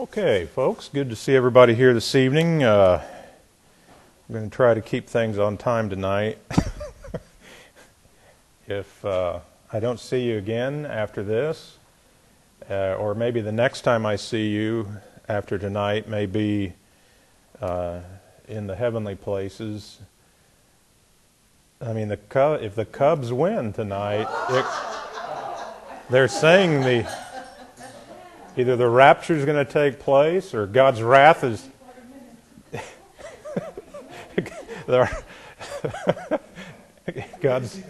Okay, folks, good to see everybody here this evening. I'm going to try to keep things on time tonight. If I don't see you again after this, or maybe the next time I see you after tonight may be in the heavenly places. I mean, if the Cubs win tonight, they're saying either the rapture is going to take place or God's wrath is. God's.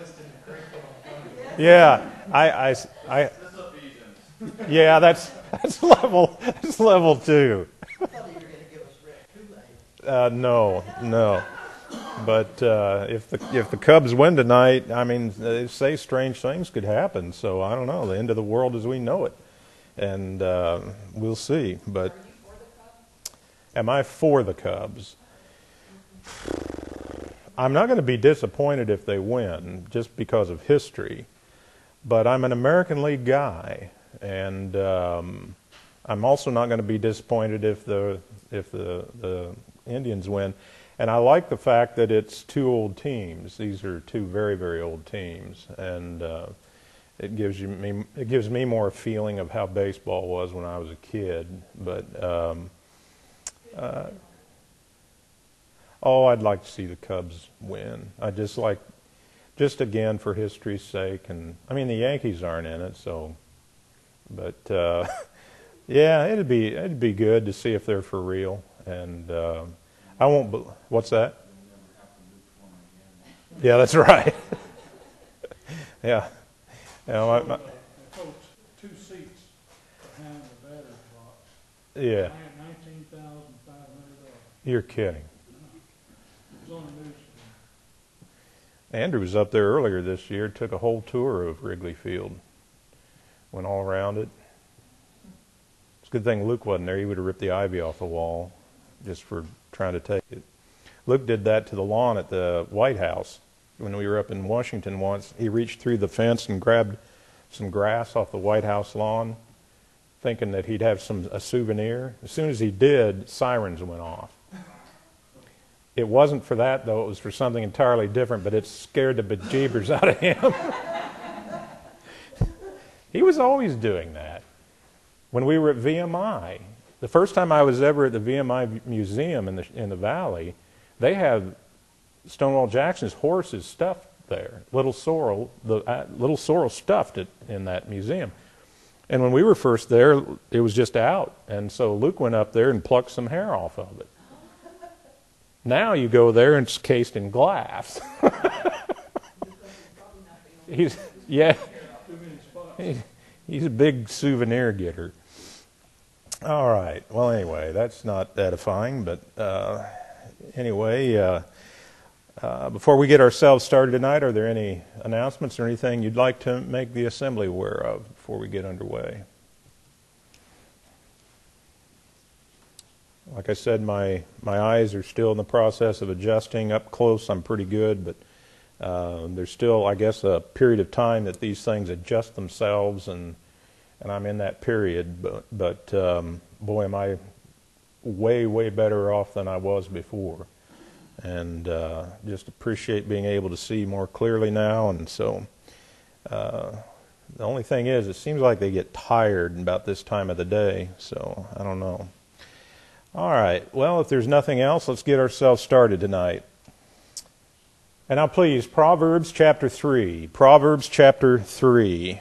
Yeah, yeah, that's level 2. No. But if the Cubs win tonight, I mean, they say strange things could happen. So I don't know, the end of the world as we know it, and we'll see. But am I for the Cubs? I'm not going to be disappointed if they win, just because of history. But I'm an American League guy, and I'm also not going to be disappointed if the Indians win. And I like the fact that it's two old teams. These are two very, very old teams, and it gives me more a feeling of how baseball was when I was a kid. But I'd like to see the Cubs win. I just again for history's sake, and I mean the Yankees aren't in it, so. But yeah, it'd be good to see if they're for real, and I won't. What's that? Yeah, that's right. Yeah. Coach, 2 seats behind the batter's box. Yeah. $19,500. You're kidding. It was on the news. Andrew was up there earlier this year, took a whole tour of Wrigley Field, went all around it. It's a good thing Luke wasn't there. He would have ripped the ivy off the wall just for trying to take it. Luke did that to the lawn at the White House when we were up in Washington once. He reached through the fence and grabbed some grass off the White House lawn, thinking that he'd have a souvenir. As soon as he did, sirens went off. It wasn't for that, though. It was for something entirely different, but it scared the bejeebers out of him. He was always doing that. When we were at VMI, the first time I was ever at the VMI Museum in the Valley, they had Stonewall Jackson's horses stuffed there. Little Sorrel stuffed it in that museum. And when we were first there, it was just out. And so Luke went up there and plucked some hair off of it. Now you go there and it's cased in glass. He's a big souvenir getter. All right. Well, anyway, that's not edifying, but anyway, before we get ourselves started tonight, are there any announcements or anything you'd like to make the assembly aware of before we get underway? Like I said, my eyes are still in the process of adjusting. Up close, I'm pretty good, but there's still, I guess, a period of time that these things adjust themselves, and I'm in that period. But boy, am I way, way better off than I was before. And just appreciate being able to see more clearly now. And so the only thing is, it seems like they get tired about this time of the day. So I don't know. All right. Well, if there's nothing else, let's get ourselves started tonight. And now please, Proverbs chapter 3. Proverbs chapter 3.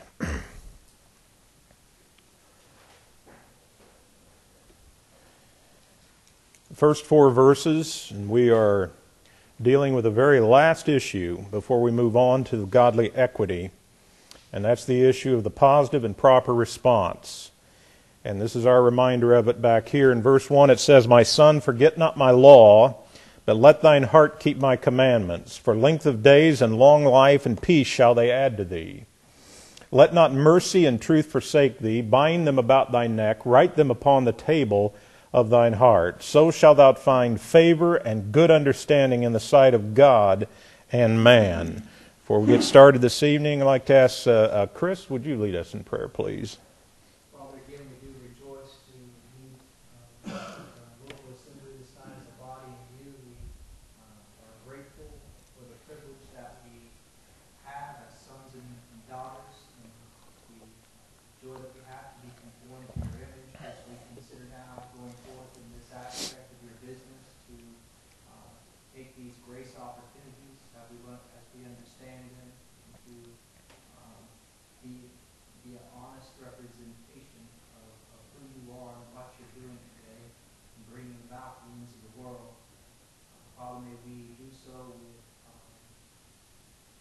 First 4 verses, and we are dealing with the very last issue before we move on to godly equity, and that's the issue of the positive and proper response. And this is our reminder of it back here. In verse 1 it says, "My son, forget not my law, but let thine heart keep my commandments. For length of days and long life and peace shall they add to thee. Let not mercy and truth forsake thee. Bind them about thy neck. Write them upon the table of thine heart. So shalt thou find favor and good understanding in the sight of God and man." Before we get started this evening, I'd like to ask Chris, would you lead us in prayer, please? Father, again, we do rejoice to be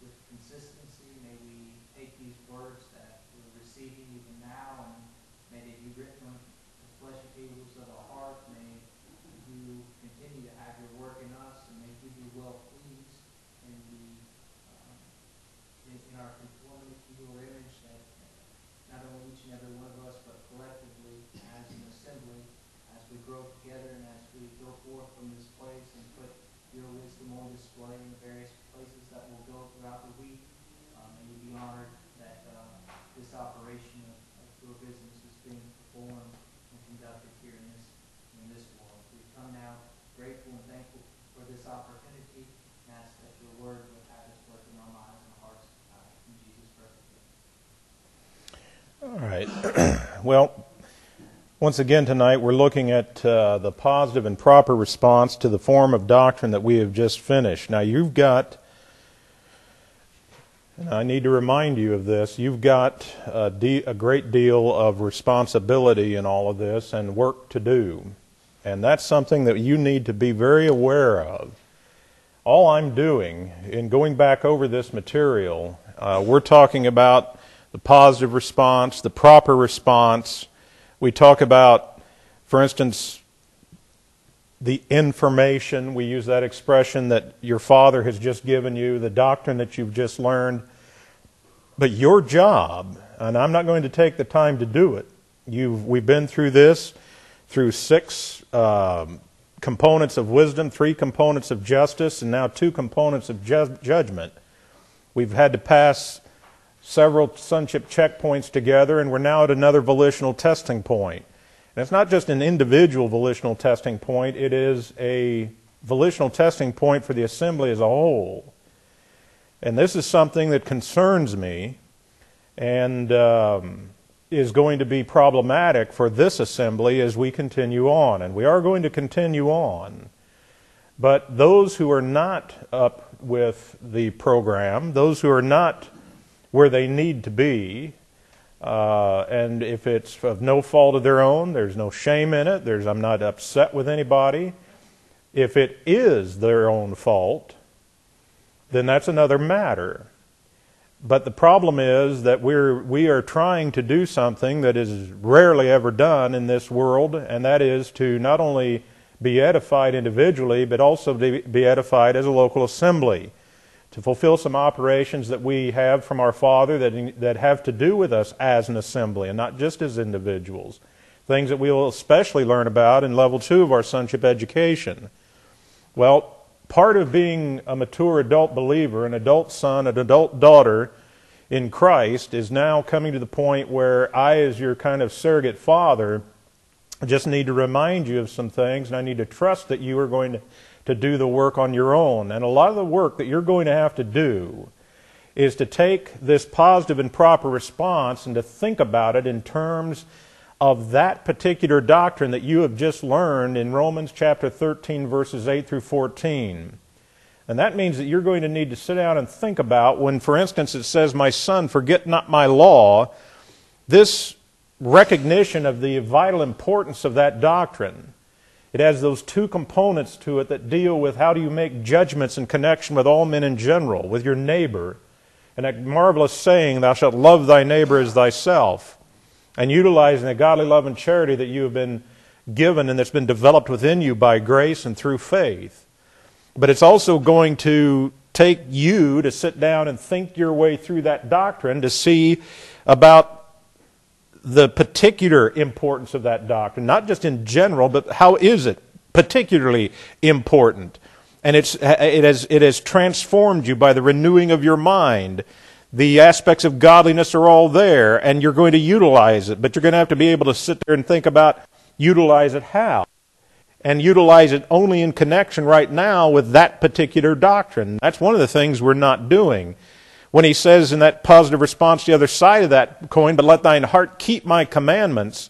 with consistency. May we take these words that we're receiving even now, and may they be written on the fleshy tables of our heart. May you continue to have your work in us, and may you be well pleased in the in our conformity to your image, that not only each and every one of us, but collectively as an assembly, as we grow together and as we go forth from this place and put your wisdom on display in the various places that we'll go throughout the week. And you be honored that this operation of your business is being performed and conducted here in this world. We come now grateful and thankful for this opportunity, and ask that your word would have its work in our minds and hearts in Jesus' perfect name. All right. Well, once again tonight we're looking at the positive and proper response to the form of doctrine that we have just finished. Now you've got, and I need to remind you of this, you've got a great deal of responsibility in all of this and work to do. And that's something that you need to be very aware of. All I'm doing in going back over this material, we're talking about the positive response, the proper response. We talk about, for instance, the information. We use that expression that your Father has just given you, the doctrine that you've just learned. But your job, and I'm not going to take the time to do it, we've been through this, through 6 components of wisdom, 3 components of justice, and now 2 components of judgment. We've had to pass several sonship checkpoints together, and we're now at another volitional testing point. And it's not just an individual volitional testing point, it is a volitional testing point for the assembly as a whole. And this is something that concerns me and is going to be problematic for this assembly as we continue on. And we are going to continue on. But those who are not up with the program, those who are not where they need to be, and if it's of no fault of their own, there's no shame in it, I'm not upset with anybody. If it is their own fault, then that's another matter. But the problem is that we are trying to do something that is rarely ever done in this world, and that is to not only be edified individually, but also to be edified as a local assembly, to fulfill some operations that we have from our Father that have to do with us as an assembly and not just as individuals. Things that we will especially learn about in level 2 of our sonship education. Well, part of being a mature adult believer, an adult son, an adult daughter in Christ is now coming to the point where I, as your kind of surrogate father, just need to remind you of some things, and I need to trust that you are going to do the work on your own. And a lot of the work that you're going to have to do is to take this positive and proper response and to think about it in terms of that particular doctrine that you have just learned in Romans chapter 13, verses 8 through 14. And that means that you're going to need to sit down and think about when, for instance, it says, "My son, forget not my law," this recognition of the vital importance of that doctrine. It has those 2 components to it that deal with how do you make judgments in connection with all men in general, with your neighbor. And that marvelous saying, "Thou shalt love thy neighbor as thyself," and utilizing the godly love and charity that you have been given and that's been developed within you by grace and through faith. But it's also going to take you to sit down and think your way through that doctrine to see about the particular importance of that doctrine, not just in general, but how is it particularly important? And it has transformed you by the renewing of your mind. The aspects of godliness are all there, and you're going to utilize it, but you're going to have to be able to sit there and think about utilize it how, and utilize it only in connection right now with that particular doctrine. That's one of the things we're not doing. When he says in that positive response, the other side of that coin, "But let thine heart keep my commandments,"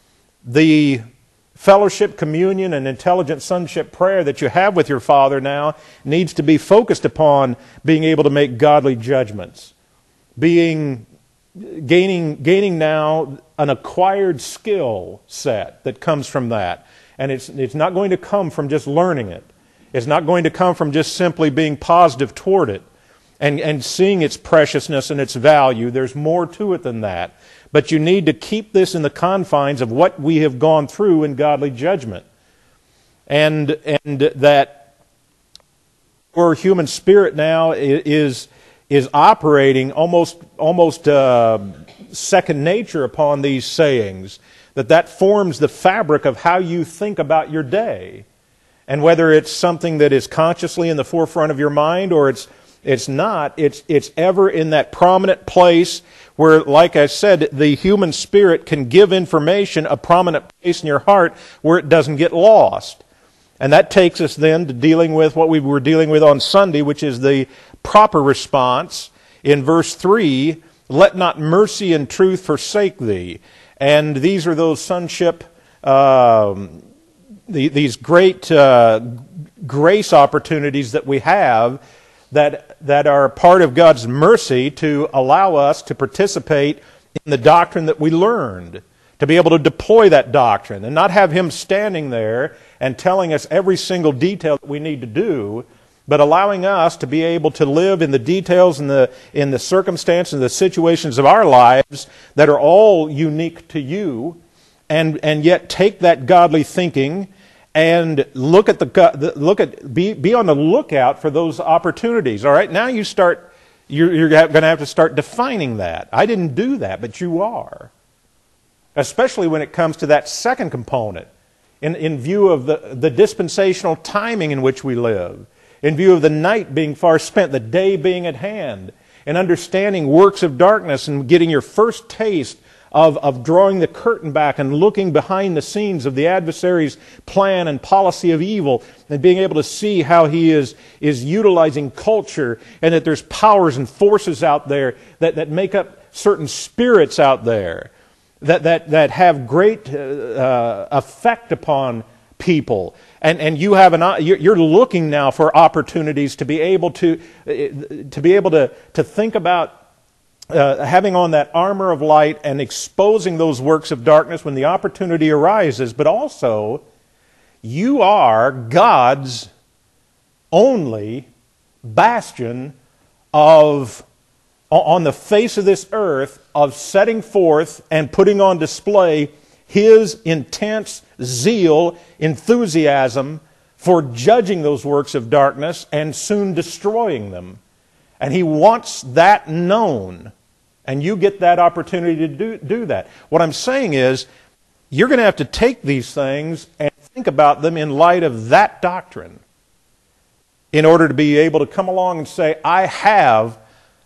the fellowship, communion, and intelligent sonship prayer that you have with your Father now needs to be focused upon being able to make godly judgments, gaining now an acquired skill set that comes from that. And it's not going to come from just learning it. It's not going to come from just simply being positive toward it. and seeing its preciousness and its value. There's more to it than that. But you need to keep this in the confines of what we have gone through in godly judgment. And that our human spirit now is operating almost second nature upon these sayings, that forms the fabric of how you think about your day. And whether it's something that is consciously in the forefront of your mind or it's not, it's ever in that prominent place where, like I said, the human spirit can give information a prominent place in your heart where it doesn't get lost. And that takes us then to dealing with what we were dealing with on Sunday, which is the proper response. In verse 3, let not mercy and truth forsake thee. And these are those sonship, these great grace opportunities that we have that are part of God's mercy to allow us to participate in the doctrine that we learned, to be able to deploy that doctrine and not have Him standing there and telling us every single detail that we need to do, but allowing us to be able to live in the details and in the circumstances and the situations of our lives that are all unique to you, and yet take that godly thinking and be on the lookout for those opportunities. All right, now you're going to have to start defining that. I didn't do that, but you are. Especially when it comes to that second component, in view of the dispensational timing in which we live, in view of the night being far spent, the day being at hand, and understanding works of darkness and getting your first taste of drawing the curtain back and looking behind the scenes of the adversary's plan and policy of evil, and being able to see how he is utilizing culture, and that there's powers and forces out there that make up certain spirits out there that have great effect upon people. And you have you're looking now for opportunities to be able to think about having on that armor of light and exposing those works of darkness when the opportunity arises. But also, you are God's only bastion on the face of this earth of setting forth and putting on display His intense zeal, enthusiasm for judging those works of darkness and soon destroying them. And He wants that known. And you get that opportunity to do that. What I'm saying is, you're going to have to take these things and think about them in light of that doctrine in order to be able to come along and say, I have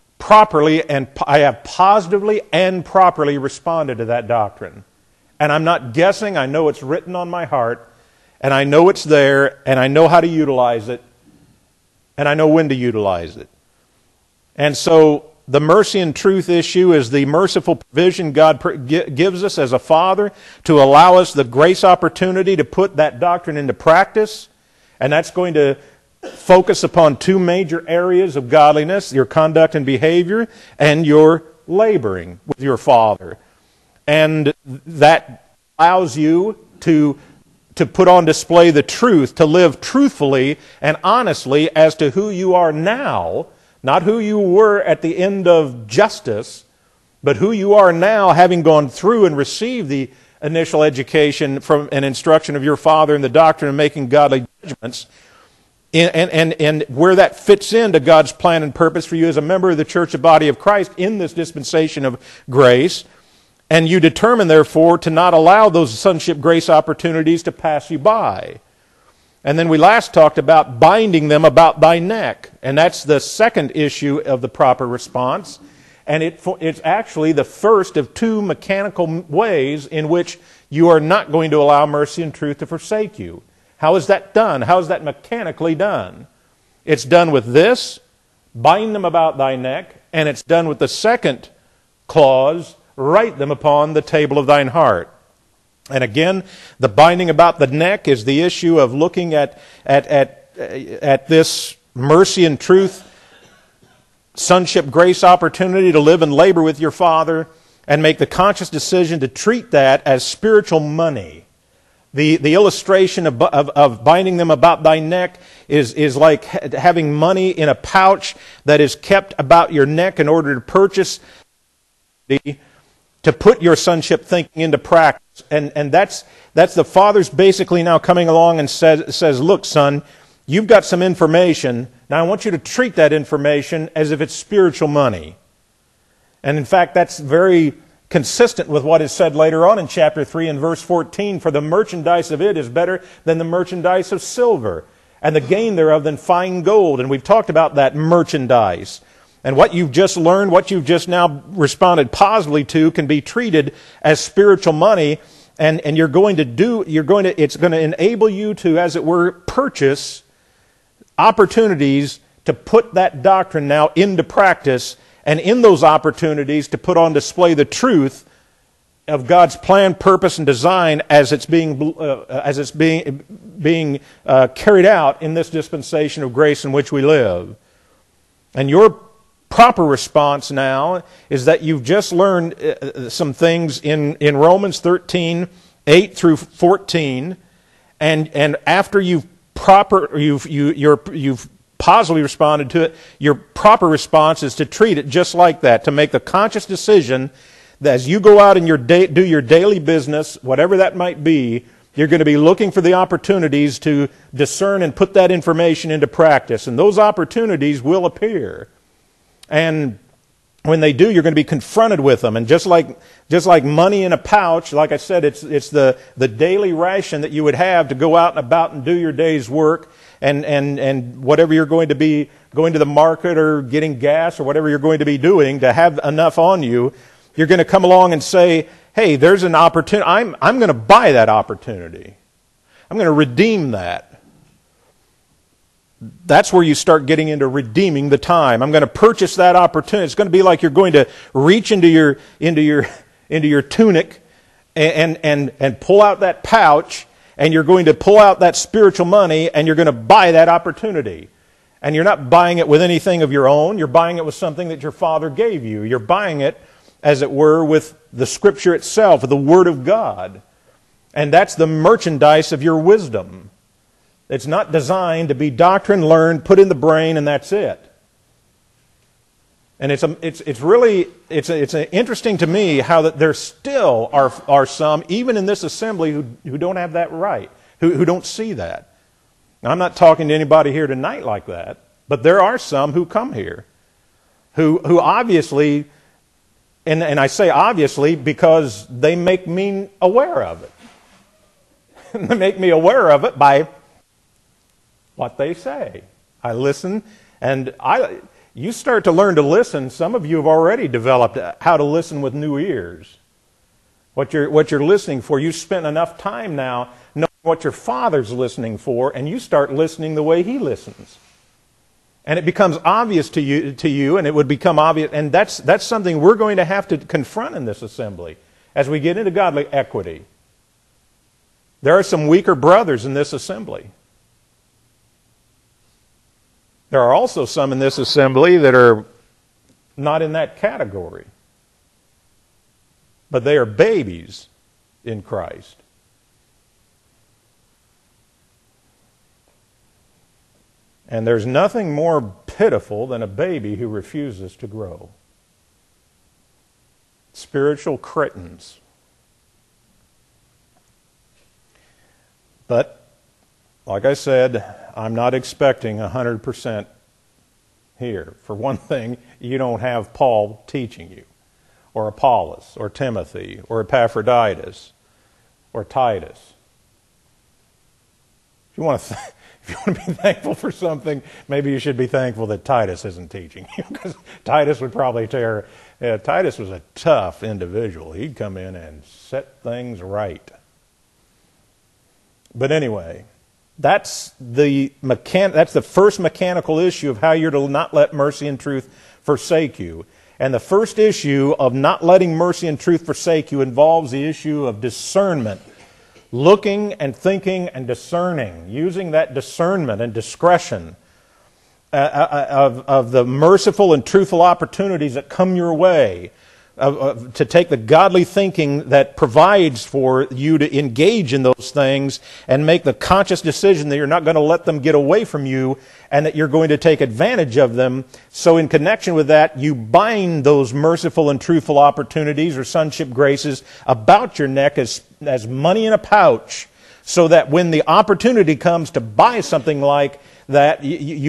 positively and properly responded to that doctrine. And I'm not guessing. I know it's written on my heart, and I know it's there, and I know how to utilize it, and I know when to utilize it. And so the mercy and truth issue is the merciful provision God gives us as a Father to allow us the grace opportunity to put that doctrine into practice. And that's going to focus upon two major areas of godliness: your conduct and behavior, and your laboring with your Father. And that allows you to put on display the truth, to live truthfully and honestly as to who you are now, not who you were at the end of justice, but who you are now, having gone through and received the initial education from an instruction of your Father in the doctrine of making godly judgments, and where that fits into God's plan and purpose for you as a member of the church and body of Christ in this dispensation of grace. And you determine, therefore, to not allow those sonship grace opportunities to pass you by. And then we last talked about binding them about thy neck. And that's the second issue of the proper response. And it's actually the first of two mechanical ways in which you are not going to allow mercy and truth to forsake you. How is that done? How is that mechanically done? It's done with this, bind them about thy neck, and it's done with the second clause, write them upon the table of thine heart. And again, the binding about the neck is the issue of looking at this mercy and truth, sonship grace opportunity to live and labor with your Father, and make the conscious decision to treat that as spiritual money. The illustration of binding them about thy neck is like having money in a pouch that is kept about your neck in order to purchase, to put your sonship thinking into practice. And that's the Father's basically now coming along and says, look, son, you've got some information. Now I want you to treat that information as if it's spiritual money. And in fact, that's very consistent with what is said later on in chapter 3 and verse 14. For the merchandise of it is better than the merchandise of silver, and the gain thereof than fine gold. And we've talked about that merchandise. And what you've just learned, what you've just now responded positively to, can be treated as spiritual money. And it's going to enable you to, as it were, purchase opportunities to put that doctrine now into practice, and in those opportunities to put on display the truth of God's plan, purpose, and design as it's being carried out in this dispensation of grace in which we live. And your proper response now is that you've just learned some things in Romans 13, 8 through 14, and after you've positively responded to it, your proper response is to treat it just like that, to make the conscious decision that as you go out and do your daily business, whatever that might be, you're going to be looking for the opportunities to discern and put that information into practice. And those opportunities will appear. And when they do, you're going to be confronted with them. And just like money in a pouch, like I said, it's the daily ration that you would have to go out and about and do your day's work. And whatever you're going to be going to the market or getting gas or whatever you're going to be doing to have enough on you, you're going to come along and say, hey, there's an opportunity. I'm going to buy that opportunity. I'm going to redeem that. That's where you start getting into redeeming the time. I'm going to purchase that opportunity. It's going to be like you're going to reach into your tunic and pull out that pouch, and you're going to pull out that spiritual money, and you're going to buy that opportunity. And you're not buying it with anything of your own. You're buying it with something that your Father gave you. You're buying it, as it were, with the Scripture itself, the Word of God. And that's the merchandise of your wisdom. It's not designed to be doctrine learned, put in the brain, and that's it. And it's interesting to me how that there still are some, even in this assembly, who don't have that right, who don't see that. Now, I'm not talking to anybody here tonight like that, but there are some who come here who obviously, and I say obviously because they make me aware of it. They make me aware of it by what they say. I listen, and you start to learn to listen. Some of you have already developed how to listen with new ears. What you're listening for. You spent enough time now knowing what your Father's listening for, and you start listening the way He listens. And it becomes obvious to you, and it would become obvious. And that's something we're going to have to confront in this assembly as we get into godly equity. There are some weaker brothers in this assembly. There are also some in this assembly that are not in that category. But they are babies in Christ. And there's nothing more pitiful than a baby who refuses to grow. Spiritual cretins. But, like I said, I'm not expecting 100% here. For one thing, you don't have Paul teaching you, or Apollos, or Timothy, or Epaphroditus, or Titus. If you want to be thankful for something, maybe you should be thankful that Titus isn't teaching you, because Titus would probably Titus was a tough individual. He'd come in and set things right. But anyway, that's the first mechanical issue of how you're to not let mercy and truth forsake you. And the first issue of not letting mercy and truth forsake you involves the issue of discernment. Looking and thinking and discerning, using that discernment and discretion of the merciful and truthful opportunities that come your way. to take the godly thinking that provides for you to engage in those things and make the conscious decision that you're not going to let them get away from you and that you're going to take advantage of them. So in connection with that, you bind those merciful and truthful opportunities or sonship graces about your neck as money in a pouch, so that when the opportunity comes to buy something like that,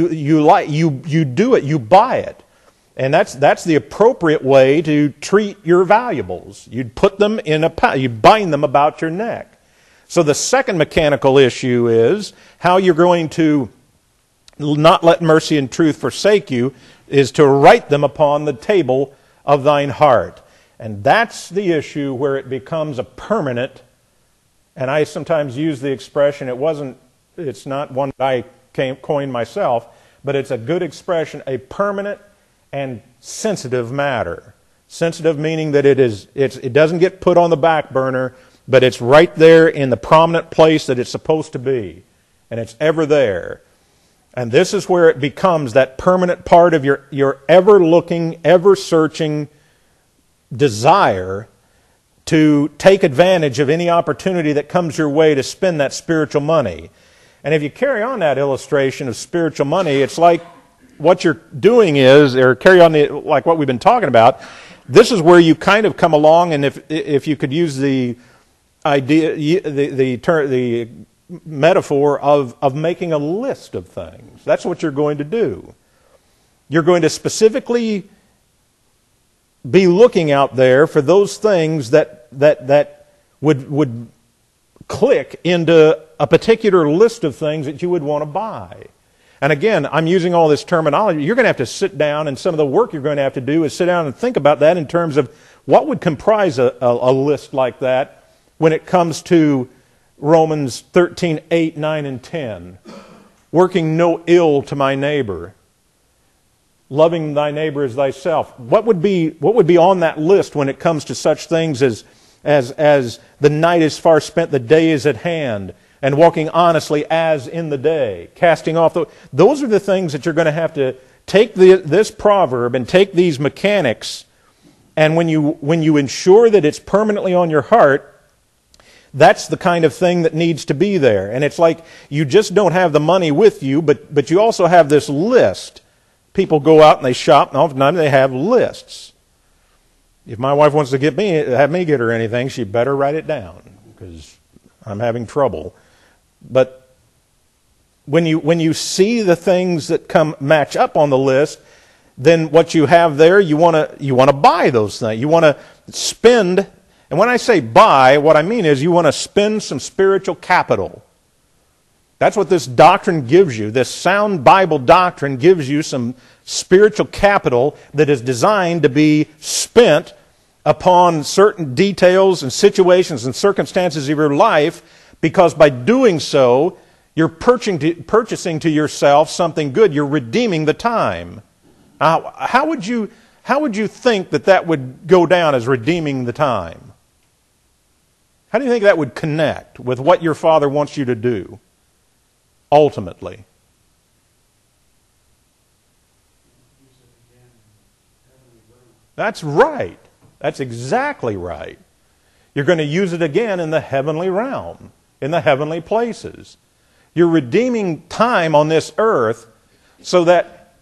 you do it, you buy it. And that's the appropriate way to treat your valuables. You'd put them in a pouch, you bind them about your neck. So the second mechanical issue is how you're going to not let mercy and truth forsake you, is to write them upon the table of thine heart. And that's the issue where it becomes a permanent, and I sometimes use the expression, it's not one that I coined myself, but it's a good expression, a permanent and sensitive matter. Sensitive meaning that it doesn't get put on the back burner, but it's right there in the prominent place that it's supposed to be. And it's ever there. And this is where it becomes that permanent part of your ever-looking, ever-searching desire to take advantage of any opportunity that comes your way to spend that spiritual money. And if you carry on that illustration of spiritual money, it's like what you're doing is, or carry on like what we've been talking about, this is where you kind of come along, and if you could use the idea, the metaphor of making a list of things. That's what you're going to do. You're going to specifically be looking out there for those things that would click into a particular list of things that you would want to buy. And again, I'm using all this terminology. You're going to have to sit down, and some of the work you're going to have to do is sit down and think about that in terms of what would comprise a list like that when it comes to Romans 13, 8, 9, and 10. Working no ill to my neighbor. Loving thy neighbor as thyself. What would be on that list when it comes to such things as the night is far spent, the day is at hand, and walking honestly as in the day, casting off those are the things that you're going to have to take this proverb and take these mechanics, and when you ensure that it's permanently on your heart, that's the kind of thing that needs to be there. And it's like you just don't have the money with you, but you also have this list. People go out and they shop, and oftentimes they have lists. If my wife wants to have me get her anything, she better write it down, because I'm having trouble. But when you see the things that match up on the list, then what you have there, you want to buy those things. You want to spend, and when I say buy, what I mean is you want to spend some spiritual capital. That's what this doctrine gives you. This sound Bible doctrine gives you some spiritual capital that is designed to be spent upon certain details and situations and circumstances of your life, because by doing so, you're purchasing to yourself something good. You're redeeming the time. How would you think that would go down as redeeming the time? How do you think that would connect with what your Father wants you to do, ultimately? That's right. That's exactly right. You're going to use it again in the heavenly realm, in the heavenly places. You're redeeming time on this earth so that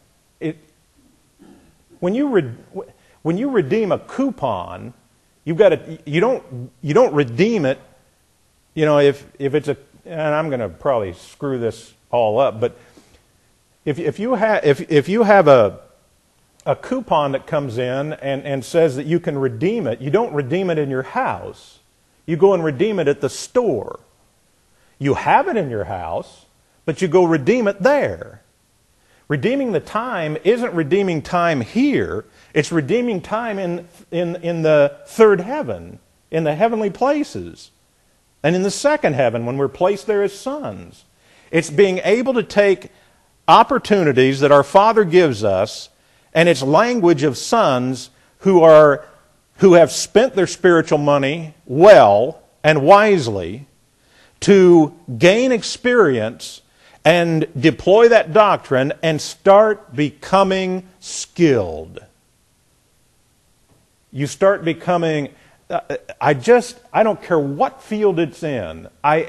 when you redeem a coupon, you don't redeem it, if it's and I'm going to probably screw this all up, but if you have a coupon that comes in and says that you can redeem it, you don't redeem it in your house. You go and redeem it at the store. You have it in your house, but you go redeem it there. Redeeming the time isn't redeeming time here. It's redeeming time in the third heaven, in the heavenly places, and in the second heaven when we're placed there as sons. It's being able to take opportunities that our Father gives us, and it's language of sons who have spent their spiritual money well and wisely to gain experience and deploy that doctrine and start becoming skilled. You start becoming, I don't care what field it's in, I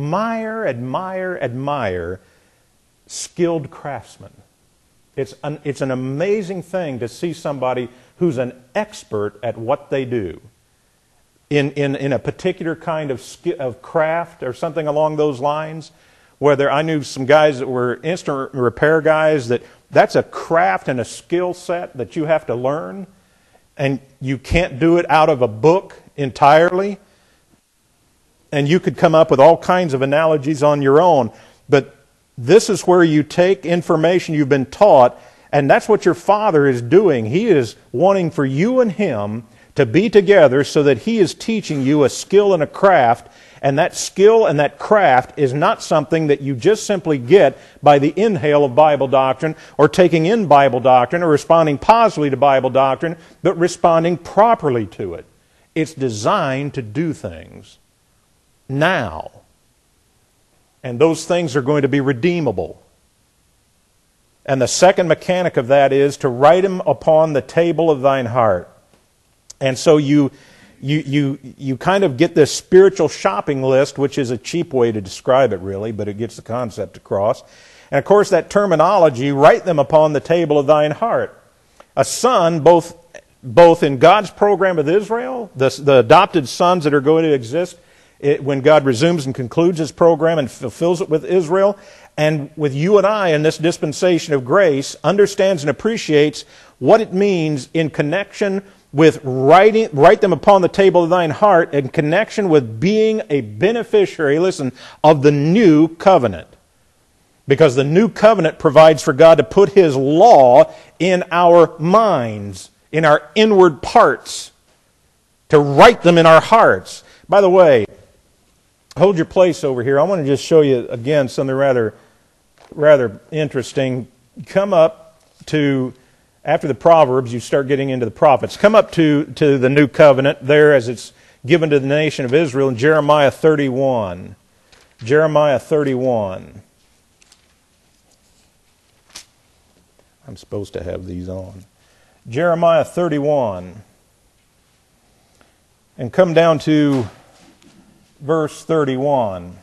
admire skilled craftsmen. It's an amazing thing to see somebody who's an expert at what they do in a particular kind of craft or something along those lines. Whether I knew some guys that were instrument repair guys, that's a craft and a skill set that you have to learn, and you can't do it out of a book entirely. And you could come up with all kinds of analogies on your own, but this is where you take information you've been taught, and that's what your Father is doing. He is wanting for you and Him to be together so that He is teaching you a skill and a craft, and that skill and that craft is not something that you just simply get by the inhale of Bible doctrine or taking in Bible doctrine or responding positively to Bible doctrine, but responding properly to it. It's designed to do things now. And those things are going to be redeemable. And the second mechanic of that is to write them upon the table of thine heart. And so you kind of get this spiritual shopping list, which is a cheap way to describe it really, but it gets the concept across. And of course that terminology, write them upon the table of thine heart. A son, both in God's program with Israel, the adopted sons that are going to exist when God resumes and concludes His program and fulfills it with Israel, and with you and I in this dispensation of grace, understands and appreciates what it means in connection with write them upon the table of thine heart, in connection with being a beneficiary, listen, of the new covenant. Because the new covenant provides for God to put His law in our minds, in our inward parts, to write them in our hearts. By the way, hold your place over here. I want to just show you again something rather interesting. Come up to, after the Proverbs, you start getting into the prophets. Come up to the new covenant there as it's given to the nation of Israel in Jeremiah 31. Jeremiah 31. I'm supposed to have these on. Jeremiah 31. And come down to verse 31.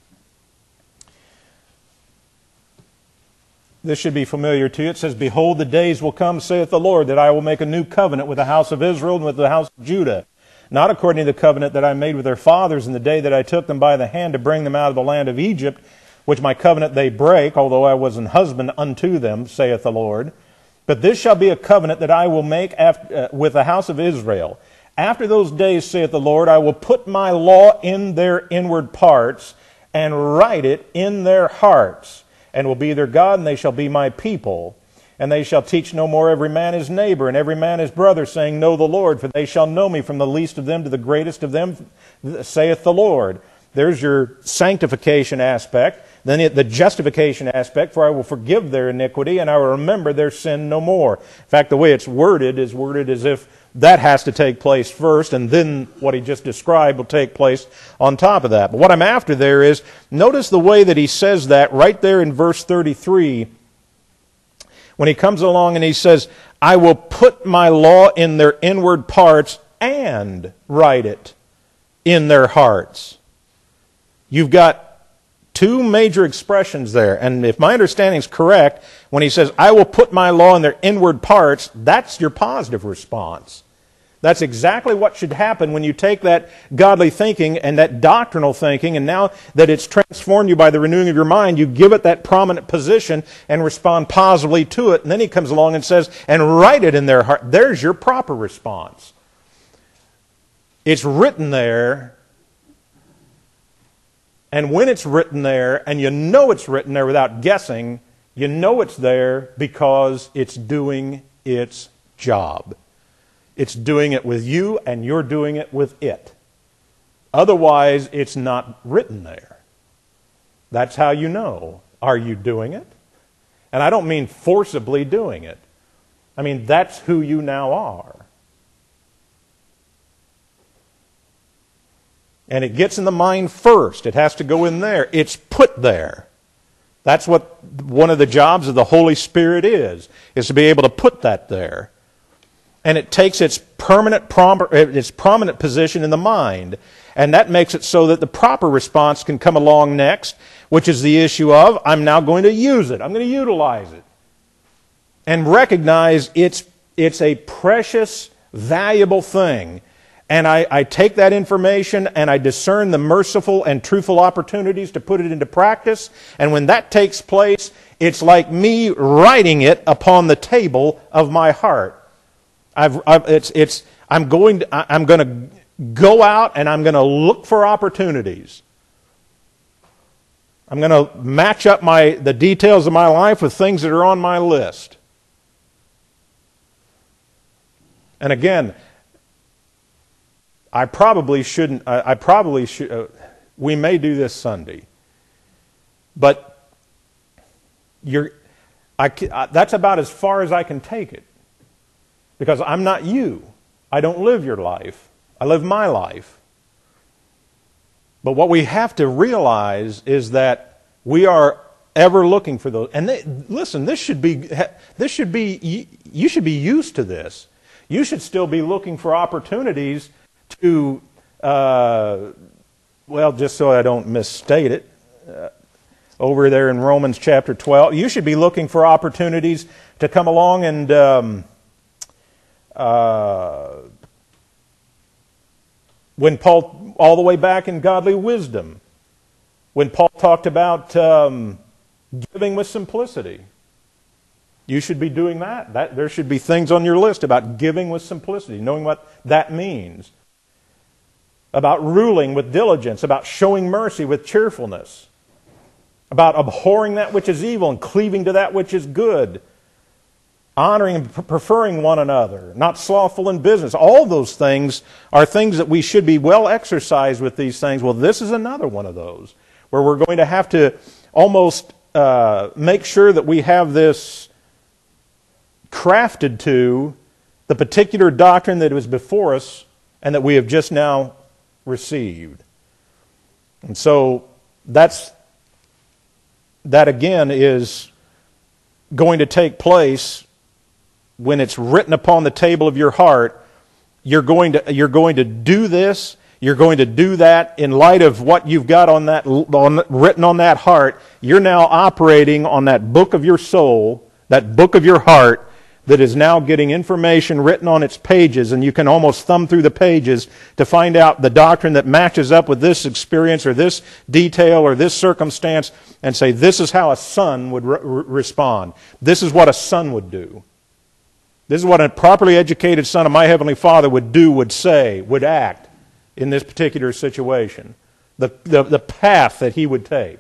This should be familiar to you. It says, Behold, the days will come, saith the Lord, that I will make a new covenant with the house of Israel and with the house of Judah, not according to the covenant that I made with their fathers in the day that I took them by the hand to bring them out of the land of Egypt, which my covenant they break, although I was an husband unto them, saith the Lord. But this shall be a covenant that I will make with the house of Israel. After those days, saith the Lord, I will put my law in their inward parts, and write it in their hearts, and will be their God, and they shall be my people. And they shall teach no more every man his neighbor, and every man his brother, saying, Know the Lord, for they shall know me from the least of them to the greatest of them, saith the Lord. There's your sanctification aspect. Then the justification aspect, for I will forgive their iniquity, and I will remember their sin no more. In fact, the way it's worded is worded as if that has to take place first, and then what he just described will take place on top of that. But what I'm after there is, notice the way that he says that right there in verse 33, when he comes along and he says, I will put my law in their inward parts and write it in their hearts. You've got two major expressions there. And if my understanding is correct, when he says, I will put my law in their inward parts, that's your positive response. That's exactly what should happen when you take that godly thinking and that doctrinal thinking, and now that it's transformed you by the renewing of your mind, you give it that prominent position and respond positively to it. And then he comes along and says, and write it in their heart. There's your proper response. It's written there. And when it's written there, and you know it's written there without guessing, you know it's there because it's doing its job. It's doing it with you, and you're doing it with it. Otherwise, it's not written there. That's how you know. Are you doing it? And I don't mean forcibly doing it. I mean, that's who you now are. And it gets in the mind first. It has to go in there. It's put there. That's what one of the jobs of the Holy Spirit is to be able to put that there. And it takes its its prominent position in the mind. And that makes it so that the proper response can come along next, which is the issue of, I'm now going to use it. I'm going to utilize it. And recognize it's a precious, valuable thing. And I take that information and I discern the merciful and truthful opportunities to put it into practice. And when that takes place, it's like me writing it upon the table of my heart. I'm going to go out and I'm going to look for opportunities. I'm going to match up the details of my life with things that are on my list. And again, I probably shouldn't. We may do this Sunday, but that's about as far as I can take it, because I'm not you. I don't live your life. I live my life. But what we have to realize is that we are ever looking for those. And listen, you should be used to this. You should still be looking for opportunities to, just so I don't misstate it, over there in Romans chapter 12, you should be looking for opportunities to come along and, when Paul, all the way back in Godly Wisdom, when Paul talked about giving with simplicity, you should be doing that. There should be things on your list about giving with simplicity, knowing what that means. About ruling with diligence, about showing mercy with cheerfulness, about abhorring that which is evil and cleaving to that which is good, honoring and preferring one another, not slothful in business. All those things are things that we should be well exercised with these things. Well, this is another one of those where we're going to have to almost make sure that we have this crafted to the particular doctrine that was before us and that we have just now received. And so that again is going to take place when it's written upon the table of your heart. You're going to do this. You're going to do that in light of what you've got written on that heart. You're now operating on that book of your soul, that book of your heart, that is now getting information written on its pages, and you can almost thumb through the pages to find out the doctrine that matches up with this experience or this detail or this circumstance, and say, this is how a son would respond. This is what a son would do. This is what a properly educated son of my Heavenly Father would do, would say, would act in this particular situation. The path that he would take.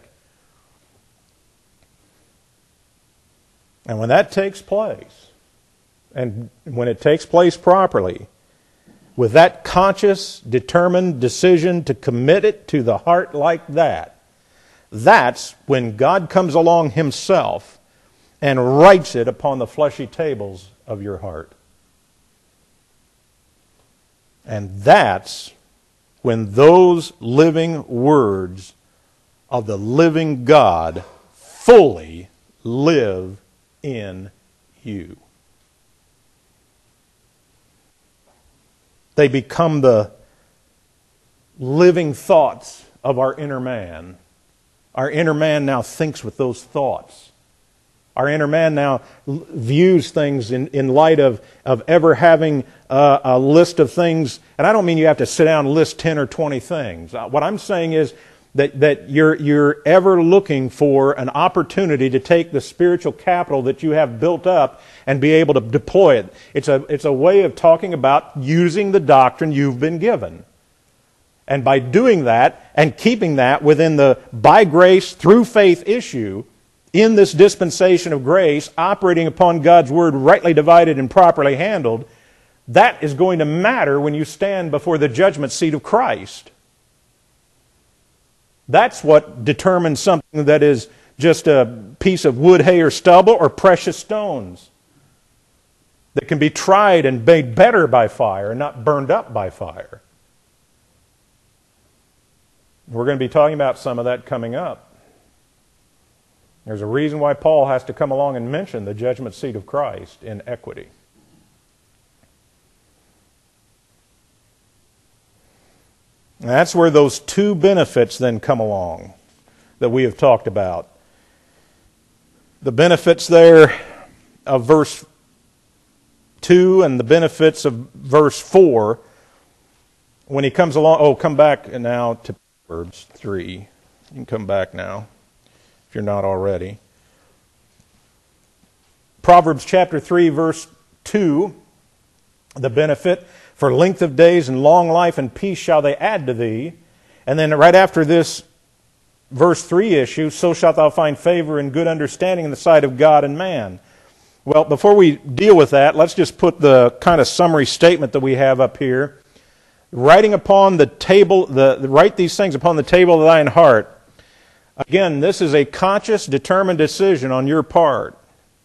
And when that takes place, and when it takes place properly, with that conscious, determined decision to commit it to the heart like that, that's when God comes along Himself and writes it upon the fleshy tables of your heart. And that's when those living words of the living God fully live in you. They become the living thoughts of our inner man. Our inner man now thinks with those thoughts. Our inner man now views things in light of ever having a list of things. And I don't mean you have to sit down and list 10 or 20 things. What I'm saying is that you're ever looking for an opportunity to take the spiritual capital that you have built up and be able to deploy it. It's a way of talking about using the doctrine you've been given. And by doing that and keeping that within the by grace through faith issue, in this dispensation of grace, operating upon God's Word rightly divided and properly handled, that is going to matter when you stand before the judgment seat of Christ. That's what determines something that is just a piece of wood, hay, or stubble, or precious stones that can be tried and made better by fire and not burned up by fire. We're going to be talking about some of that coming up. There's a reason why Paul has to come along and mention the judgment seat of Christ in equity. And that's where those two benefits then come along that we have talked about. The benefits there of verse 2 and the benefits of verse 4, when he comes along, come back now to Proverbs 3. You can come back now, if you're not already. Proverbs chapter 3, verse 2, the benefit, for length of days and long life and peace shall they add to thee. And then right after this verse 3 issue, so shalt thou find favor and good understanding in the sight of God and man. Well, before we deal with that, let's just put the kind of summary statement that we have up here. Writing upon the table, write these things upon the table of thine heart. Again, this is a conscious, determined decision on your part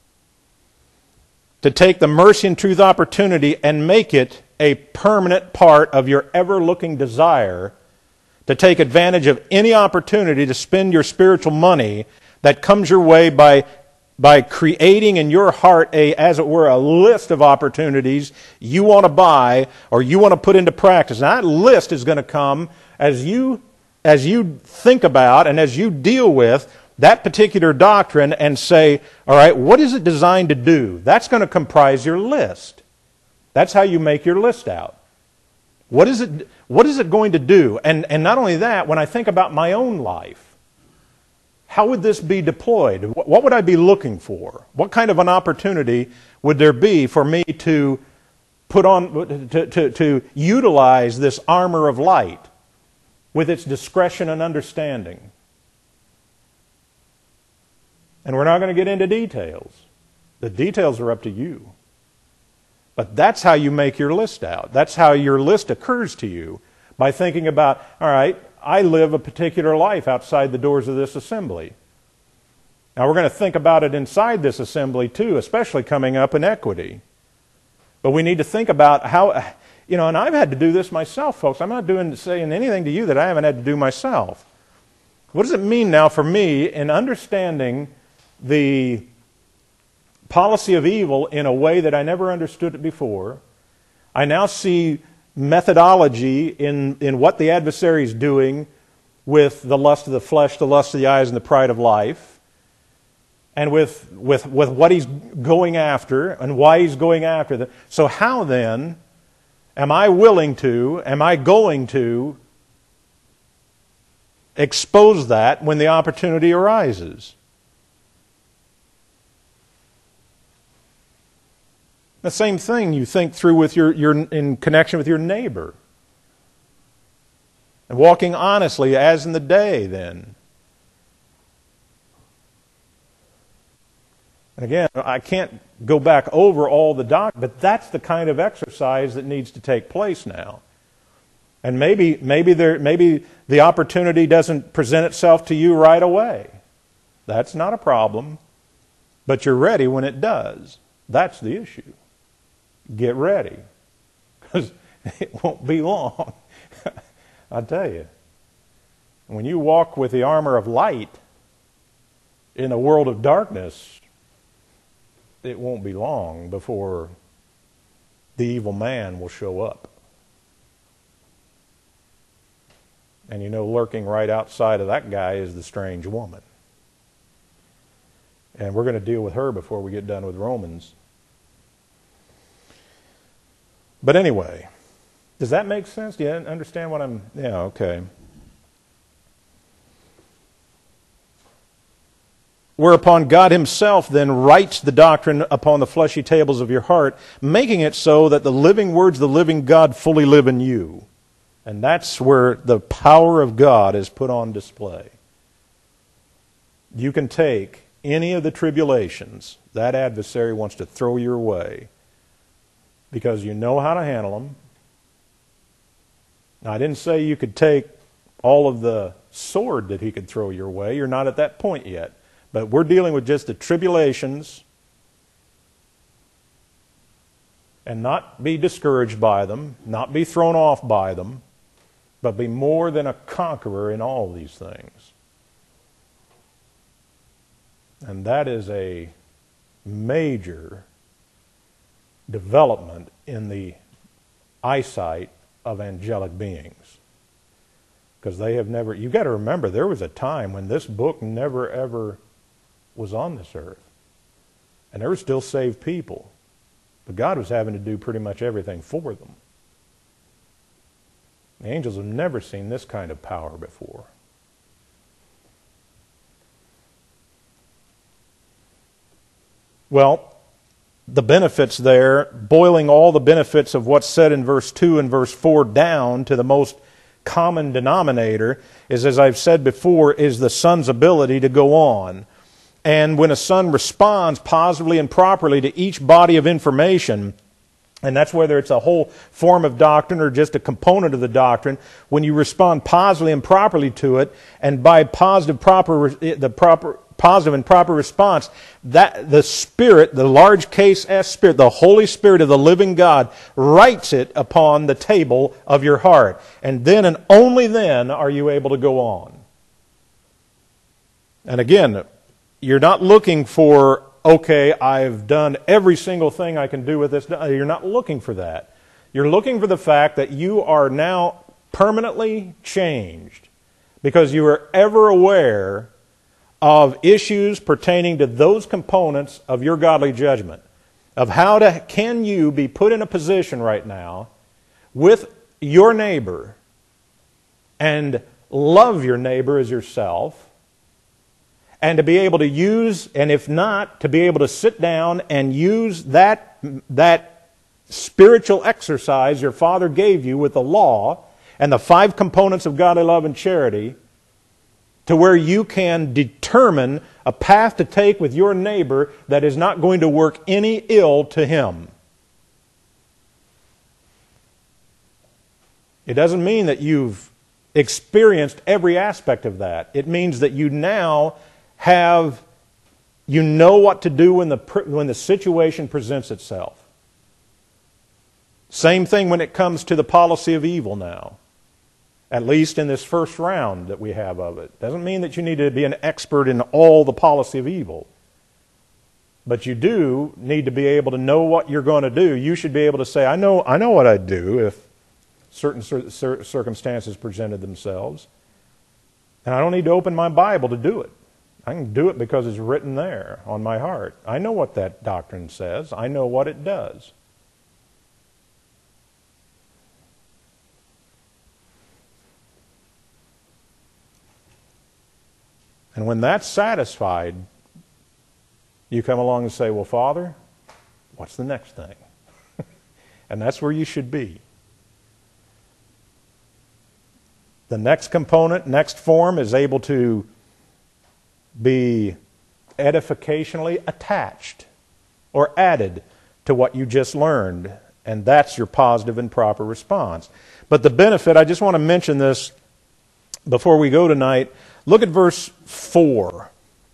to take the mercy and truth opportunity and make it a permanent part of your ever-looking desire to take advantage of any opportunity to spend your spiritual money that comes your way by creating in your heart as it were, a list of opportunities you want to buy or you want to put into practice. Now, that list is going to come as you think about and as you deal with that particular doctrine and say, all right, what is it designed to do? That's going to comprise your list. That's how you make your list out. What is it going to do? And not only that, when I think about my own life, how would this be deployed? What would I be looking for? What kind of an opportunity would there be for me to put on, to utilize this armor of light with its discretion and understanding? And we're not going to get into details. The details are up to you. But that's how you make your list out. That's how your list occurs to you, by thinking about, all right, I live a particular life outside the doors of this assembly. Now we're going to think about it inside this assembly too, especially coming up in equity. But we need to think about how, and I've had to do this myself, folks. I'm not saying anything to you that I haven't had to do myself. What does it mean now for me in understanding the policy of evil in a way that I never understood it before? I now see methodology in what the adversary is doing with the lust of the flesh, the lust of the eyes, and the pride of life, and with what he's going after and why he's going after them. So how then am I going to expose that when the opportunity arises? The same thing you think through with your in connection with your neighbor. And walking honestly as in the day then. And again, I can't go back over all the but that's the kind of exercise that needs to take place now. And maybe the opportunity doesn't present itself to you right away. That's not a problem. But you're ready when it does. That's the issue. Get ready, because it won't be long. I tell you, when you walk with the armor of light in a world of darkness, it won't be long before the evil man will show up. And lurking right outside of that guy is the strange woman. And we're going to deal with her before we get done with Romans. But anyway, does that make sense? Do you understand what yeah, okay. Whereupon God himself then writes the doctrine upon the fleshy tables of your heart, making it so that the living words of the living God fully live in you. And that's where the power of God is put on display. You can take any of the tribulations that adversary wants to throw your way, because you know how to handle them. Now, I didn't say you could take all of the sword that he could throw your way. You're not at that point yet. But we're dealing with just the tribulations, and not be discouraged by them, not be thrown off by them, but be more than a conqueror in all these things. And that is a major development in the eyesight of angelic beings. Because they have never, you've got to remember, there was a time when this book never ever was on this earth. And there were still saved people. But God was having to do pretty much everything for them. The angels have never seen this kind of power before. Well, the benefits there, boiling all the benefits of what's said in verse 2 and verse 4 down to the most common denominator, is, as I've said before, is the Son's ability to go on. And when a son responds positively and properly to each body of information, and that's whether it's a whole form of doctrine or just a component of the doctrine, when you respond positively and properly to it, and by positive and proper response, that the Spirit, the large case S Spirit, the Holy Spirit of the living God, writes it upon the table of your heart. And then and only then are you able to go on. And again, you're not looking for, okay, I've done every single thing I can do with this. You're not looking for that. You're looking for the fact that you are now permanently changed because you are ever aware of issues pertaining to those components of your godly judgment, of can you be put in a position right now with your neighbor and love your neighbor as yourself, and to be able to use, and if not, to be able to sit down and use that spiritual exercise your Father gave you with the law and the 5 components of godly love and charity, to where you can determine a path to take with your neighbor that is not going to work any ill to him. It doesn't mean that you've experienced every aspect of that. It means that you now you know what to do when the situation presents itself. Same thing when it comes to the policy of evil now. At least in this first round that we have of it. Doesn't mean that you need to be an expert in all the policy of evil. But you do need to be able to know what you're going to do. You should be able to say, I know what I'd do if certain circumstances presented themselves. And I don't need to open my Bible to do it. I can do it because it's written there on my heart. I know what that doctrine says. I know what it does. And when that's satisfied, you come along and say, well, Father, what's the next thing? And that's where you should be. The next component, next form, is able to be edificationally attached or added to what you just learned. And that's your positive and proper response. But the benefit, I just want to mention this before we go tonight. Look at verse 4.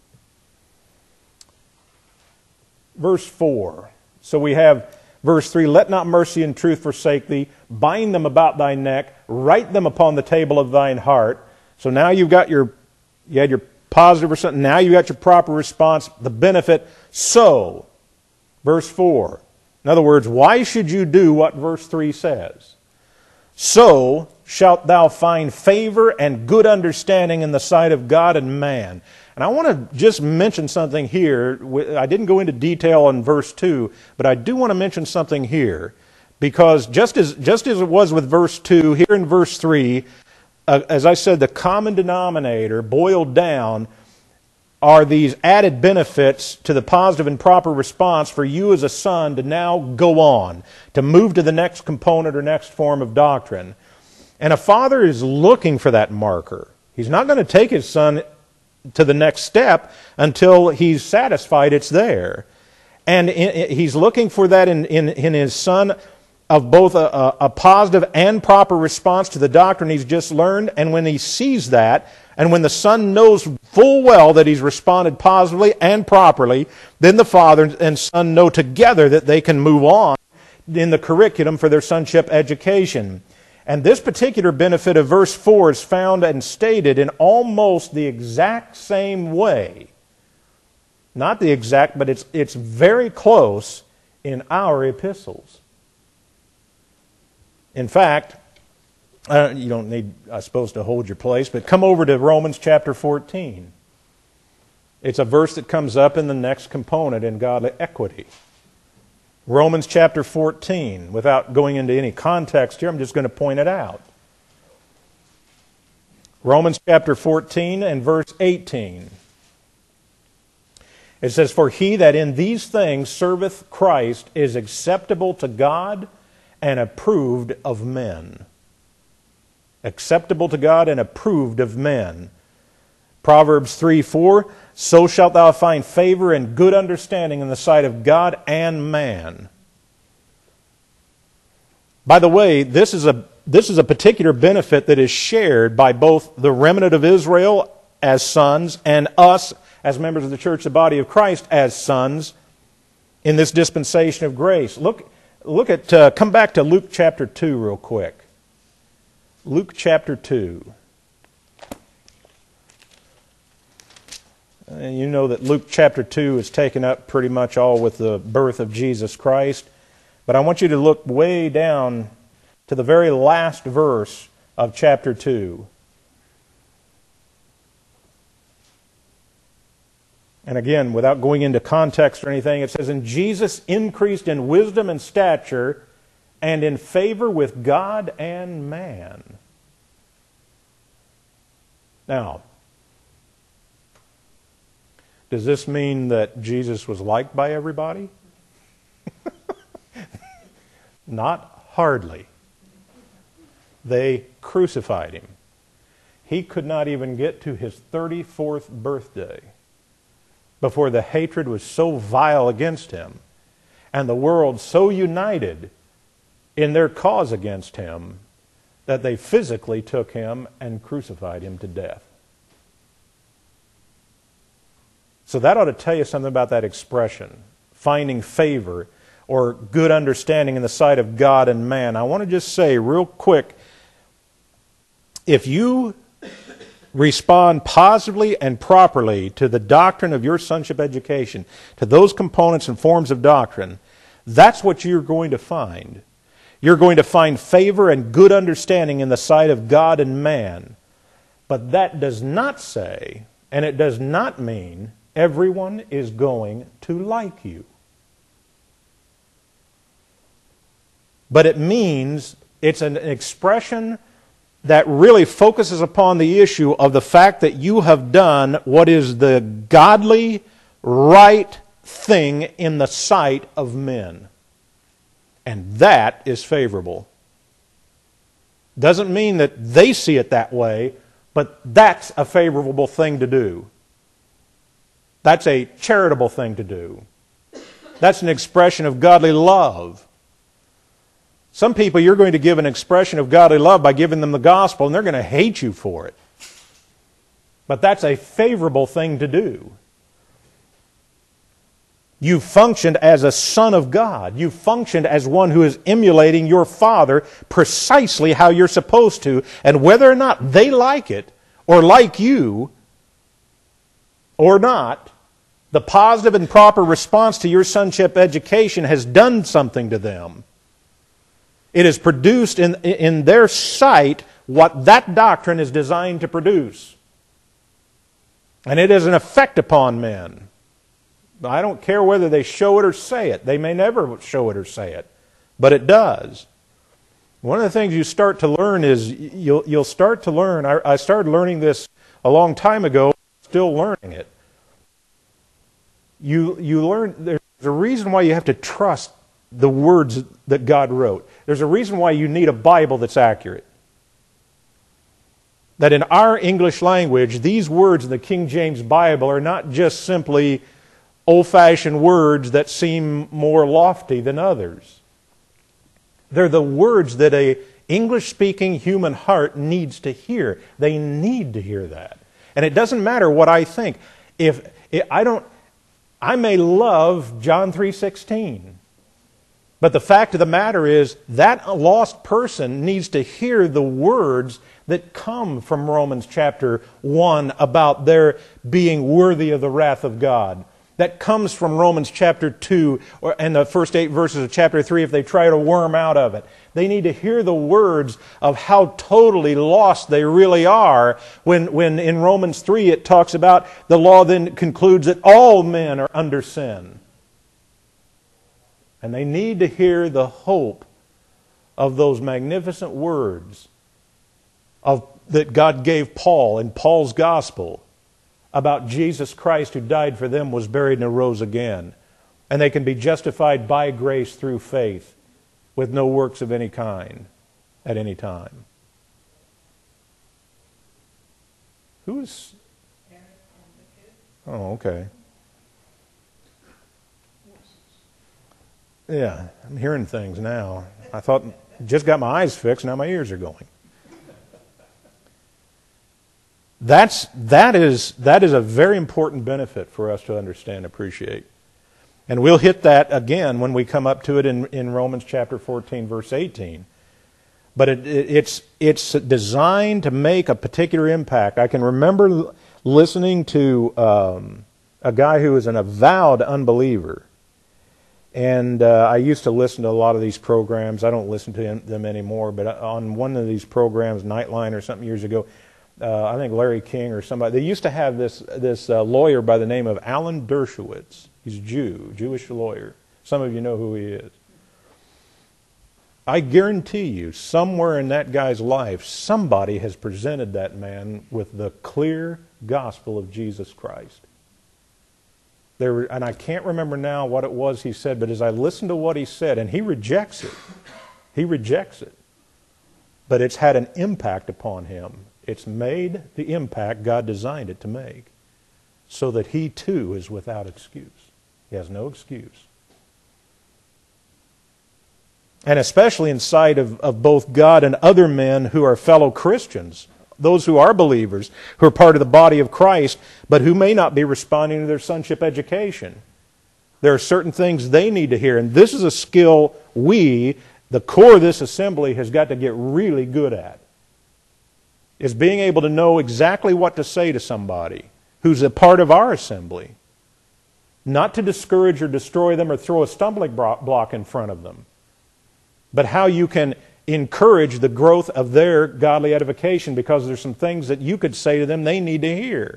Verse 4. So we have verse 3, let not mercy and truth forsake thee. Bind them about thy neck. Write them upon the table of thine heart. So now you had your positive or something. Now you got your proper response. The benefit. So, verse 4. In other words, why should you do what verse 3 says? So shalt thou find favor and good understanding in the sight of God and man. And I want to just mention something here. I didn't go into detail on verse 2, but I do want to mention something here. Because just as it was with verse 2, here in verse 3, as I said, the common denominator, boiled down, are these added benefits to the positive and proper response for you as a son to now go on, to move to the next component or next form of doctrine. And a father is looking for that marker. He's not going to take his son to the next step until he's satisfied it's there. And he's looking for that in his son of both a positive and proper response to the doctrine he's just learned. And when he sees that, and when the son knows full well that he's responded positively and properly, then the father and son know together that they can move on in the curriculum for their sonship education. And this particular benefit of verse 4 is found and stated in almost the exact same way. Not the exact, but it's very close in our epistles. In fact, You don't need, I suppose, to hold your place, but come over to Romans chapter 14. It's a verse that comes up in the next component in godly equity. Romans chapter 14. Without going into any context here, I'm just going to point it out. Romans chapter 14 and verse 18. It says, "For he that in these things serveth Christ is acceptable to God and approved of men." Acceptable to God and approved of men. Proverbs 3:4, "So shalt thou find favor and good understanding in the sight of God and man." By the way, this is a particular benefit that is shared by both the remnant of Israel as sons and us as members of the church, the body of Christ, as sons in this dispensation of grace. Come back to Luke chapter 2 real quick. Luke chapter 2. And you know that Luke chapter 2 is taken up pretty much all with the birth of Jesus Christ. But I want you to look way down to the very last verse of chapter 2. And again, without going into context or anything, it says, "And Jesus increased in wisdom and stature and in favor with God and man." Now, does this mean that Jesus was liked by everybody? Not hardly. They crucified him. He could not even get to his 34th birthday before the hatred was so vile against him and the world so united in their cause against him that they physically took him and crucified him to death. So that ought to tell you something about that expression, finding favor or good understanding in the sight of God and man. I want to just say real quick, if you respond positively and properly to the doctrine of your sonship education, to those components and forms of doctrine, that's what you're going to find. You're going to find favor and good understanding in the sight of God and man. But that does not say, and it does not mean, everyone is going to like you. But it means it's an expression that really focuses upon the issue of the fact that you have done what is the godly, right thing in the sight of men. And that is favorable. Doesn't mean that they see it that way, but that's a favorable thing to do. That's a charitable thing to do. That's an expression of godly love. Some people you're going to give an expression of godly love by giving them the gospel, and they're going to hate you for it. But that's a favorable thing to do. You functioned as a son of God. You functioned as one who is emulating your Father precisely how you're supposed to. And whether or not they like it, or like you, or not, the positive and proper response to your sonship education has done something to them. It has produced in their sight what that doctrine is designed to produce. And it has an effect upon men. I don't care whether they show it or say it. They may never show it or say it. But it does. One of the things you start to learn is, you'll start to learn, I started learning this a long time ago, still learning it. You learn, there's a reason why you have to trust the words that God wrote. There's a reason why you need a Bible that's accurate. That in our English language, these words in the King James Bible are not just simply old-fashioned words that seem more lofty than others. They're the words that an English-speaking human heart needs to hear. They need to hear that. And it doesn't matter what I think. I may love John 3:16. But the fact of the matter is that lost person needs to hear the words that come from Romans chapter 1 about their being worthy of the wrath of God. that comes from Romans chapter 2 and the first 8 verses of chapter 3 if they try to worm out of it. They need to hear the words of how totally lost they really are when in Romans 3 it talks about the law then concludes that all men are under sin. And they need to hear the hope of those magnificent words that God gave Paul in Paul's gospel about Jesus Christ who died for them, was buried, and arose again. And they can be justified by grace through faith with no works of any kind at any time. Who is... Oh, okay. Yeah, I'm hearing things now. I thought, just got my eyes fixed, now my ears are going. That is a very important benefit for us to understand and appreciate. And we'll hit that again when we come up to it in Romans chapter 14, verse 18. But it's designed to make a particular impact. I can remember listening to a guy who was an avowed unbeliever. And I used to listen to a lot of these programs. I don't listen to them anymore. But on one of these programs, Nightline or something years ago, I think Larry King or somebody, they used to have this lawyer by the name of Alan Dershowitz. He's a Jewish lawyer. Some of you know who he is. I guarantee you, somewhere in that guy's life, somebody has presented that man with the clear gospel of Jesus Christ. And I can't remember now what it was he said, but as I listened to what he said, and he rejects it. He rejects it. But it's had an impact upon him. It's made the impact God designed it to make, so that he too is without excuse. He has no excuse. And especially in sight of both God and other men who are fellow Christians, those who are believers, who are part of the body of Christ, but who may not be responding to their sonship education. There are certain things they need to hear, and this is a skill the core of this assembly, has got to get really good at. Is being able to know exactly what to say to somebody who's a part of our assembly. Not to discourage or destroy them or throw a stumbling block in front of them, but how you can encourage the growth of their godly edification, because there's some things that you could say to them they need to hear.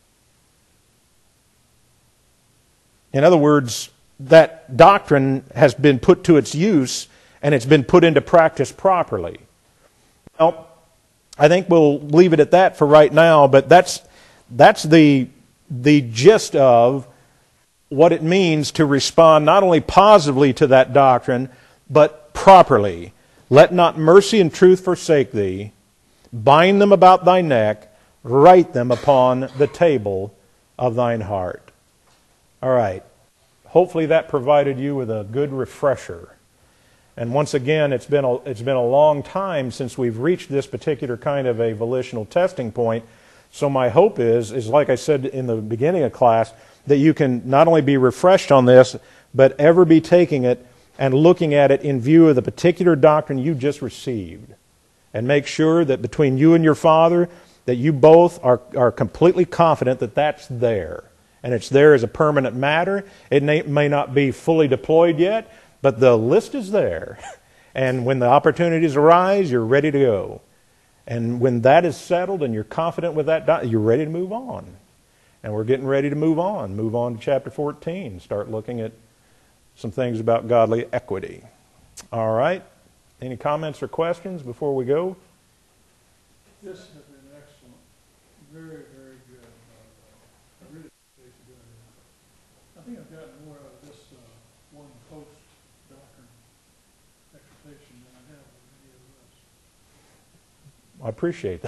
In other words, that doctrine has been put to its use and it's been put into practice properly. Well, I think we'll leave it at that for right now, but that's the gist of what it means to respond not only positively to that doctrine, but properly. Let not mercy and truth forsake thee. Bind them about thy neck. Write them upon the table of thine heart. All right. Hopefully that provided you with a good refresher. And once again, it's been a long time since we've reached this particular kind of a volitional testing point. So my hope is like I said in the beginning of class, that you can not only be refreshed on this, but ever be taking it and looking at it in view of the particular doctrine you just received. And make sure that between you and your Father, that you both are completely confident that that's there. And it's there as a permanent matter. It may not be fully deployed yet, but the list is there. And when the opportunities arise, you're ready to go. And when that is settled and you're confident with that, you're ready to move on. And we're getting ready to move on. Move on to chapter 14. Start looking at some things about godly equity. All right. Any comments or questions before we go? This has been excellent. Very, very good. I really appreciate you doing it. I think I've gotten more out of this one post-doctrine exhortation than I have with any of the rest. I appreciate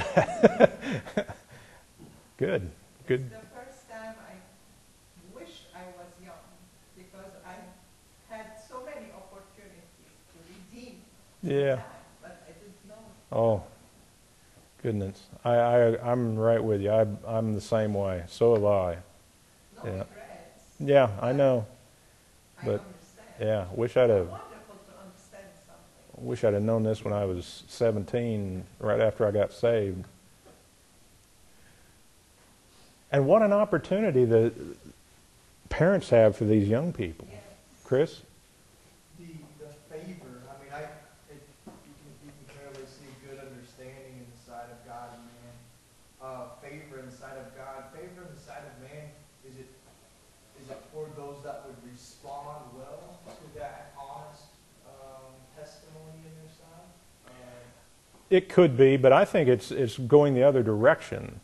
that. Good. Good. The first time I wish I was young, because I had so many opportunities to redeem Yeah. time, but I didn't know. Oh, goodness. I'm right with you. I'm the same way. So have I. No Yeah. regrets. Yeah, I know. I But understand. yeah, It's wonderful to understand something. wish I'd have known this when I was 17, right after I got saved. And what an opportunity parents have for these young people. Chris? The favor, I mean, you can clearly see good understanding in the sight of God and man. Favor in the sight of God, favor in the sight of man, is it for those that would respond well to that honest testimony in their side? It could be, but I think it's going the other direction.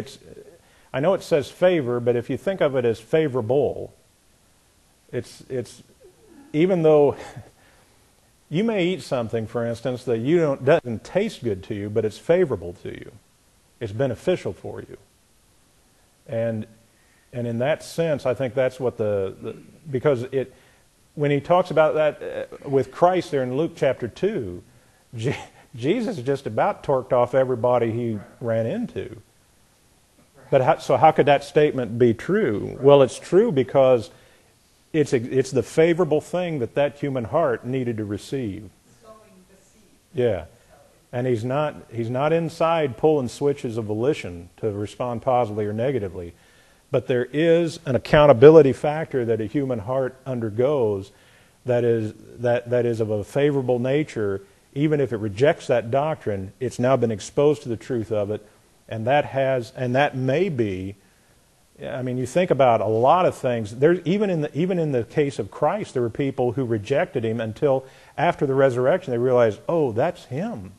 I know it says favor, but if you think of it as favorable, it's even though you may eat something, for instance, that doesn't taste good to you, but it's favorable to you. It's beneficial for you. And in that sense, I think that's what because when he talks about that with Christ there in Luke chapter 2, Jesus just about torqued off everybody he ran into. But so how could that statement be true? Well, it's true because it's the favorable thing that human heart needed to receive. Sowing the seed. Yeah. And he's not inside pulling switches of volition to respond positively or negatively. But there is an accountability factor that a human heart undergoes that is of a favorable nature. Even if it rejects that doctrine, it's now been exposed to the truth of it. And that may be, I mean, you think about a lot of things. Even in the case of Christ, there were people who rejected him until after the resurrection they realized, oh, that's him.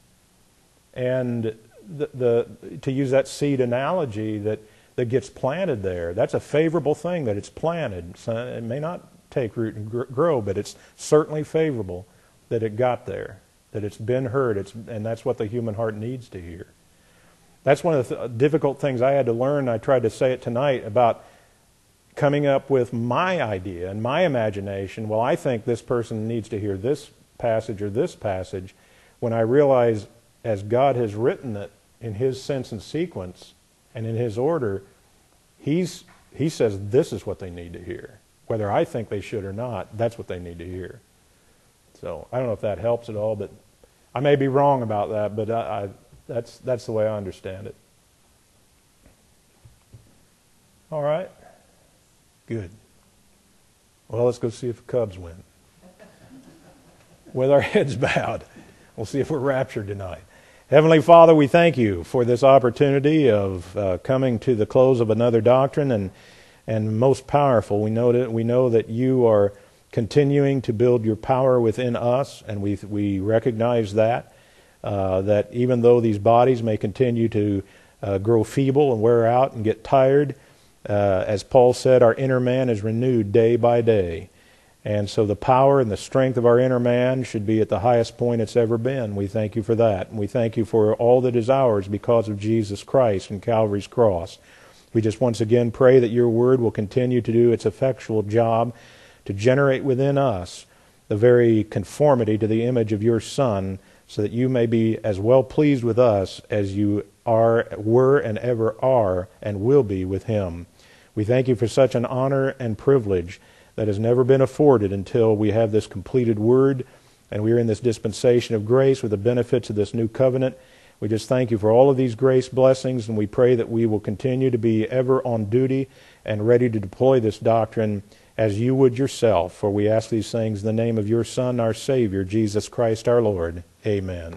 And to use that seed analogy that gets planted there, that's a favorable thing that it's planted. So it may not take root and grow, but it's certainly favorable that it got there, that it's been heard, and that's what the human heart needs to hear. That's one of the difficult things I had to learn. I tried to say it tonight about coming up with my idea and my imagination. Well, I think this person needs to hear this passage or this passage, when I realize as God has written it in His sense and sequence and in His order, He says this is what they need to hear. Whether I think they should or not, that's what they need to hear. So I don't know if that helps at all, but I may be wrong about that, but that's the way I understand it. All right. Good. Well, let's go see if the Cubs win. With our heads bowed, we'll see if we're raptured tonight. Heavenly Father, we thank you for this opportunity of coming to the close of another doctrine, and most powerful, we know that you are continuing to build your power within us, and we recognize that even though these bodies may continue to grow feeble and wear out and get tired, as Paul said, our inner man is renewed day by day. And so the power and the strength of our inner man should be at the highest point it's ever been. We thank you for that. And we thank you for all that is ours because of Jesus Christ and Calvary's cross. We just once again pray that your word will continue to do its effectual job to generate within us the very conformity to the image of your Son, so that you may be as well pleased with us as you were and ever are and will be with him. We thank you for such an honor and privilege that has never been afforded until we have this completed word and we are in this dispensation of grace with the benefits of this new covenant. We just thank you for all of these grace blessings, and we pray that we will continue to be ever on duty and ready to deploy this doctrine as you would yourself. For we ask these things in the name of your Son, our Savior, Jesus Christ our Lord. Amen.